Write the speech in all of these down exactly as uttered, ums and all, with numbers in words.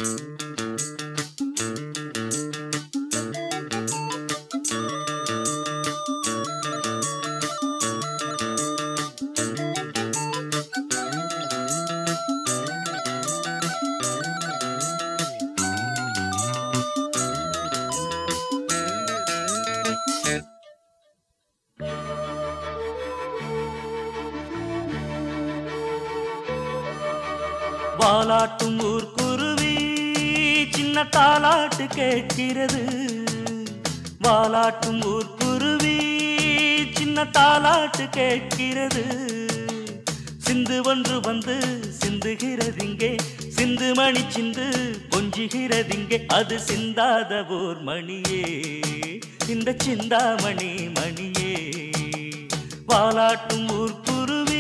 வாலாட்டும் ஊர்க்குருவி சின்ன தாலாட்டு கேட்கிறது. வாலாட்டும் ஊர்க்குருவி சின்ன தாலாட்டு கேட்கிறது. சிந்து ஒன்று வந்து சிந்துகிறதிங்கே, சிந்து மணி சிந்து கொஞ்சுகிறதிங்கே. அது சிந்தாத ஓர் மணியே, இந்த சிந்தாமணி மணியே. வாலாட்டும் ஊர்க்குருவி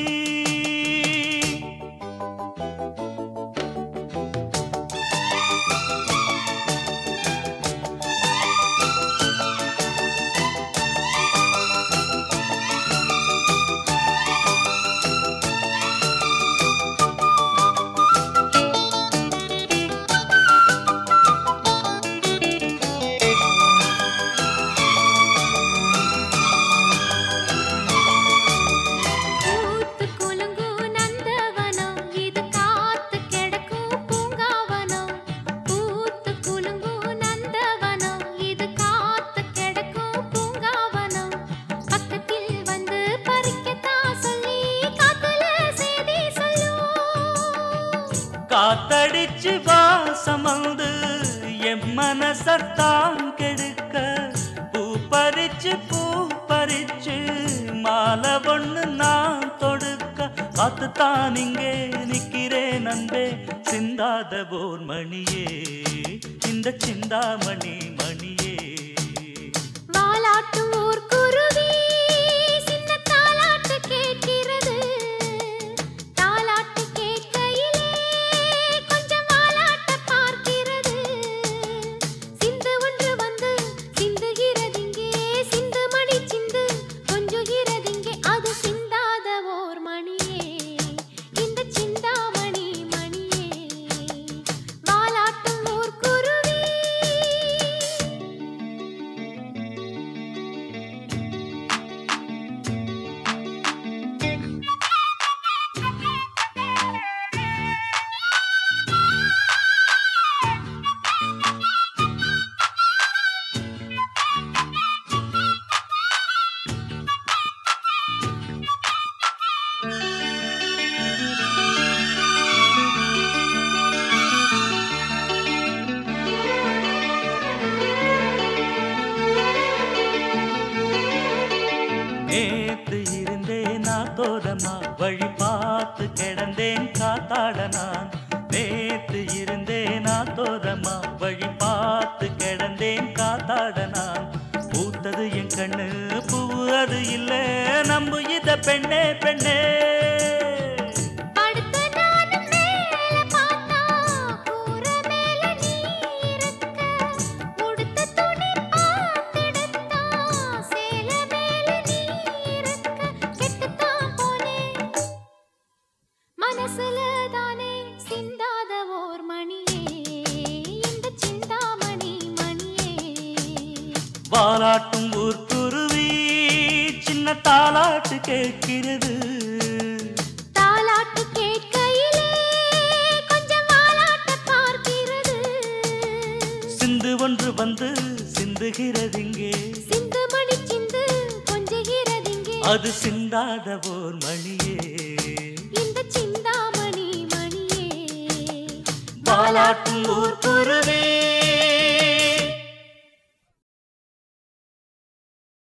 காத்தடிச்சு வாசம் வந்து என் மனசத்தான் கெடுக்க, பூ பறிச்சு பூ பறிச்சு மாலை ஒண்ணு நான் தொடுக்க. காத்துத்தான் இங்கே நிக்கிறேன் அன்பே, சிந்தாத ஓர் மணியே, இந்த சிந்தாமணி மணியே. வாலாட்டும் ஊர் குருவி சின்ன தாலாட்டு கேட்கிறது. தாலாட்டு கேட்கையிலே கொஞ்சம் வாலாட்ட பார்க்கிறது. சிந்து ஒன்று வந்து சிந்துகிறதிங்கே, சிந்து மணி சிந்து கொஞ்சுகிறதிங்கே. அது சிந்தாத ஓர் மணியே, இந்த சிந்தாமணி மணியே. வாலாட்டும் ஊர் குருவி நேத்து இருந்தேன் நாத்தோரமா, வழி பார்த்து கிடந்தேன் காத்தாட நான். நேத்து இருந்தேன் நாத்தோரமா, வழி பார்த்து கிடந்தேன் காத்தாட நான். பூத்தது என் கண்ணு பூ அது இல்ல, நம்பு இத பெண்ணே பெண்ணே. படுத்து நானும் மேல பார்த்தா கூர மேல நீ இருக்க. உடுத்த துணி பார்த்தெடுத்தா சேல மேல நீ இருக்க. கெட்டுத்தான் போனேன் மனசுல தானே, சிந்தாத ஓர் மணியே, இந்த சிந்தாமணி மணியே. வாலாட்டும் ஊர்க்குருவி சின்ன தாலாட்டு கேட்கிறது. தாலாட்டு கேட்கையிலே கொஞ்சம் வாலாட்ட பார்க்கிறது. சிந்து ஒன்று வந்து சிந்துகிறதிங்கே, சிந்து மணி சிந்து கொஞ்சுகிறதிங்கே. அது சிந்தாத ஓர் மணியே, இந்த சிந்தாமணி மணியே. வாலாட்டும் ஊர்க்குருவி.